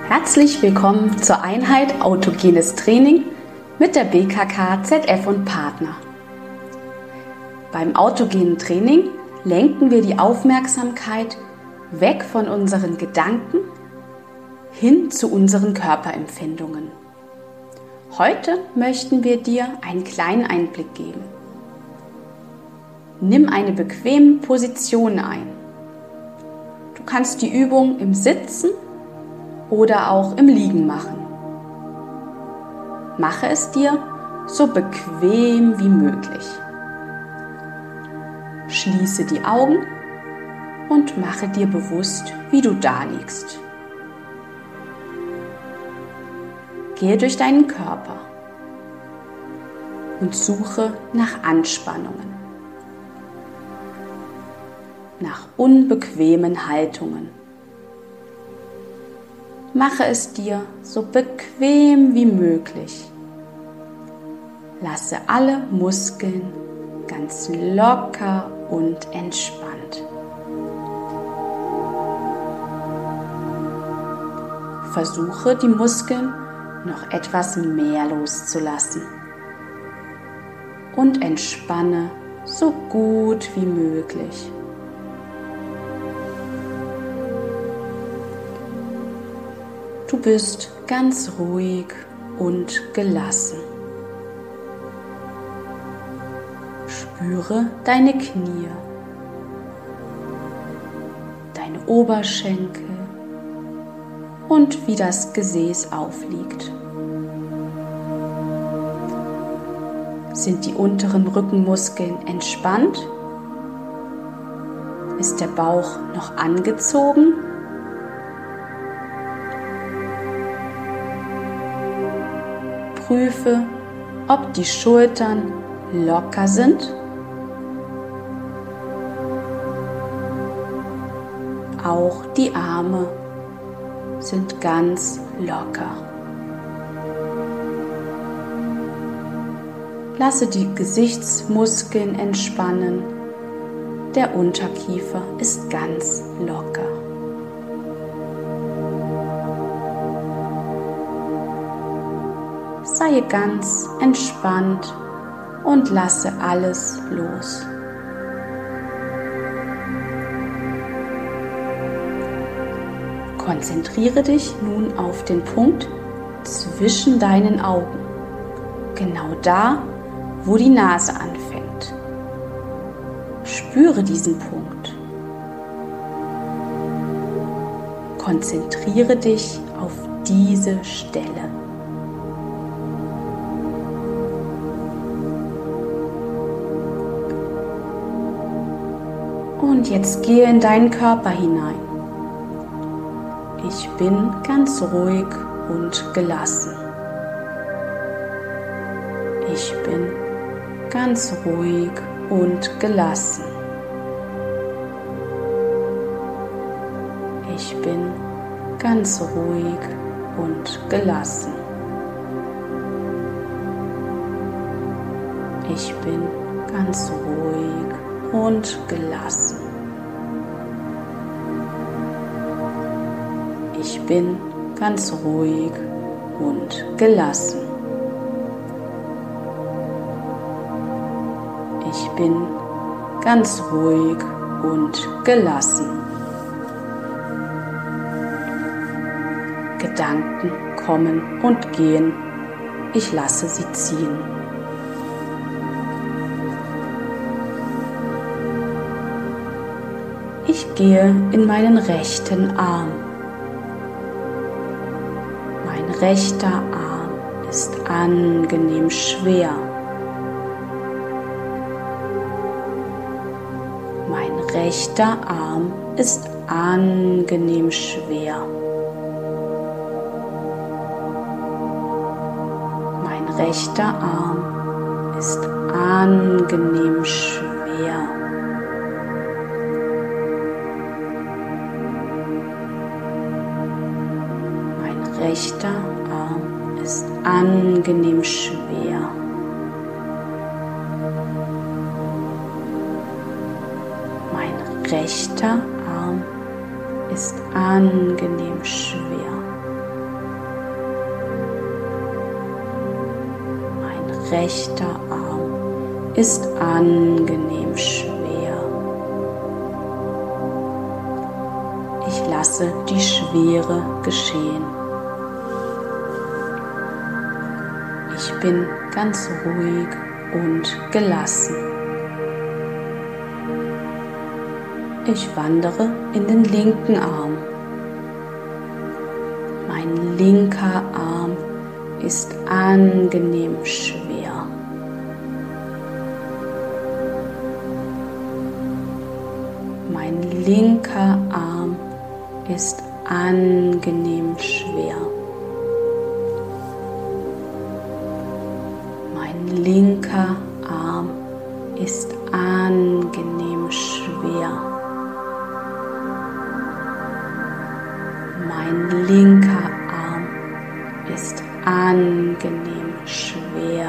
Herzlich willkommen zur Einheit Autogenes Training mit der BKK ZF und Partner. Beim autogenen Training lenken wir die Aufmerksamkeit weg von unseren Gedanken hin zu unseren Körperempfindungen. Heute möchten wir dir einen kleinen Einblick geben. Nimm eine bequeme Position ein. Du kannst die Übung im Sitzen oder auch im Liegen machen. Mache es dir so bequem wie möglich. Schließe die Augen und mache dir bewusst, wie du da liegst. Gehe durch deinen Körper und suche nach Anspannungen, nach unbequemen Haltungen. Mache es dir so bequem wie möglich. Lasse alle Muskeln ganz locker und entspannt. Versuche die Muskeln noch etwas mehr loszulassen und entspanne so gut wie möglich. Du bist ganz ruhig und gelassen. Spüre deine Knie, deine Oberschenkel und wie das Gesäß aufliegt. Sind die unteren Rückenmuskeln entspannt? Ist der Bauch noch angezogen? Prüfe, ob die Schultern locker sind. Auch die Arme sind ganz locker. Lasse die Gesichtsmuskeln entspannen. Der Unterkiefer ist ganz locker. Sei ganz entspannt und lasse alles los. Konzentriere dich nun auf den Punkt zwischen deinen Augen, genau da, wo die Nase anfängt. Spüre diesen Punkt. Konzentriere dich auf diese Stelle. Und jetzt gehe in deinen Körper hinein. Ich bin ganz ruhig und gelassen. Ich bin ganz ruhig und gelassen. Ich bin ganz ruhig und gelassen. Ich bin ganz ruhig und gelassen. Ich bin ganz ruhig und gelassen. Ich bin ganz ruhig und gelassen. Gedanken kommen und gehen. Ich lasse sie ziehen. Ich gehe in meinen rechten Arm. Mein rechter Arm ist angenehm schwer. Mein rechter Arm ist angenehm schwer. Mein rechter Arm ist angenehm schwer. Mein rechter Arm ist angenehm schwer. Mein rechter Arm ist angenehm schwer. rechter Arm ist angenehm schwer. Ich lasse die Schwere geschehen. Ich bin ganz ruhig und gelassen. Ich wandere in den linken Arm. Mein linker Arm ist angenehm schwer. Mein linker Arm ist angenehm schwer. Mein linker Arm ist angenehm schwer. Mein linker Arm ist angenehm schwer.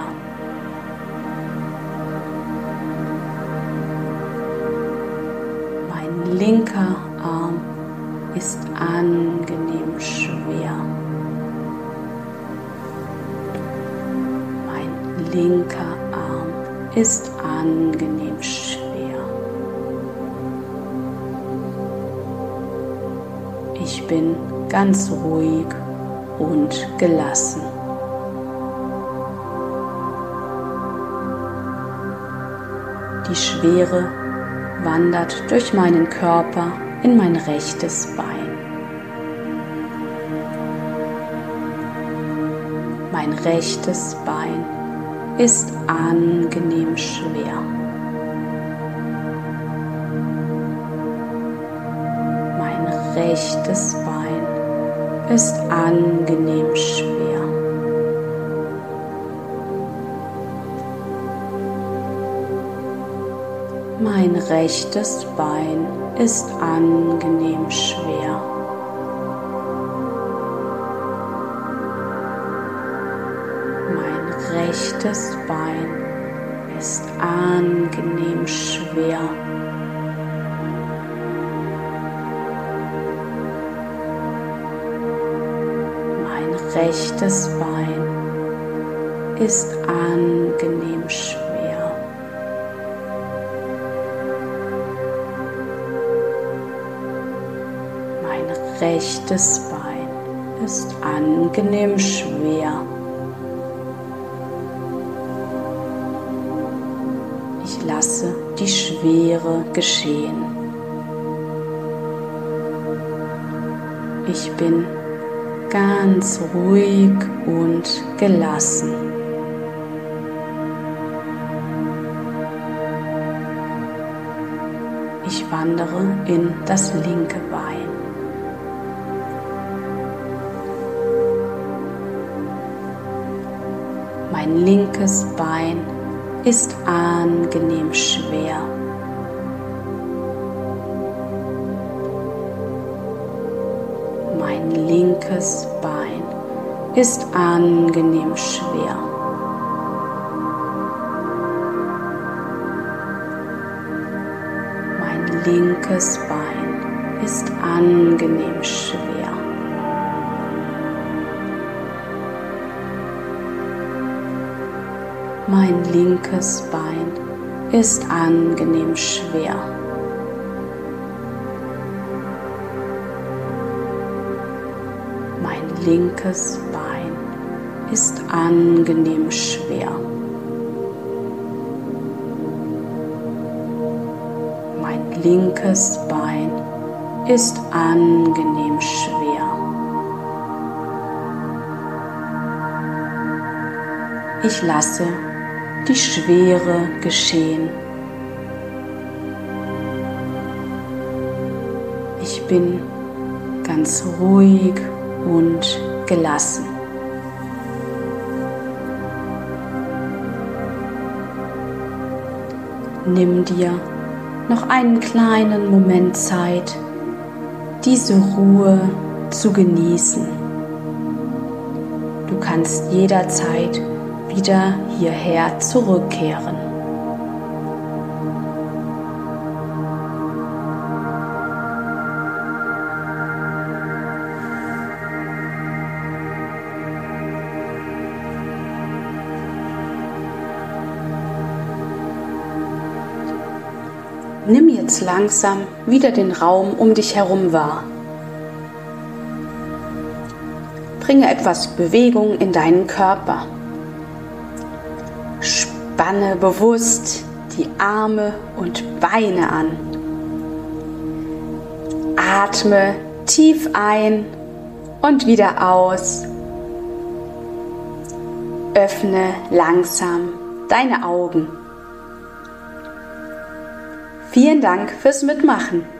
Mein linker Arm ist angenehm schwer. Mein linker Arm ist angenehm schwer. Ich bin ganz ruhig und gelassen. Die Schwere wandert durch meinen Körper in mein rechtes Bein. Mein rechtes Bein ist angenehm schwer. Mein rechtes Bein ist angenehm schwer. Mein rechtes Bein ist angenehm schwer. Mein rechtes Bein ist angenehm schwer. Mein rechtes Bein ist angenehm schwer. Mein rechtes Bein ist angenehm schwer. Ich lasse die Schwere geschehen. Ich bin ganz ruhig und gelassen. Ich wandere in das linke Bein. Mein linkes Bein ist angenehm schwer. Mein linkes Bein ist angenehm schwer. Mein linkes Bein ist angenehm schwer. Mein linkes Bein ist angenehm schwer. Mein linkes Bein ist angenehm schwer. Mein linkes Bein ist angenehm schwer. Ich lasse die Schwere geschehen. Ich bin ganz ruhig und gelassen. Nimm dir noch einen kleinen Moment Zeit, diese Ruhe zu genießen. Du kannst jederzeit wieder hierher zurückkehren. Nimm jetzt langsam wieder den Raum um dich herum wahr. Bringe etwas Bewegung in deinen Körper. Spanne bewusst die Arme und Beine an. Atme tief ein und wieder aus. Öffne langsam deine Augen. Vielen Dank fürs Mitmachen.